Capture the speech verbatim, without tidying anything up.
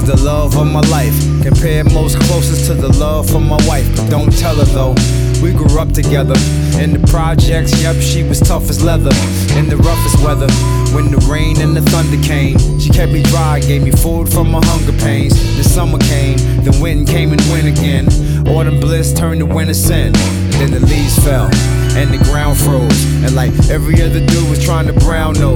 the love of my life. Compared most closest to the love of my wife. But don't tell her though, we grew up together. In the projects, yep, she was tough as leather. In the roughest weather, when the rain and the thunder came, she kept me dry, gave me food from my hunger pains. The summer came, the wind came and went again. Autumn bliss turned to winter sin. And then the leaves fell, and the ground froze. And like every other dude was trying to brown nose,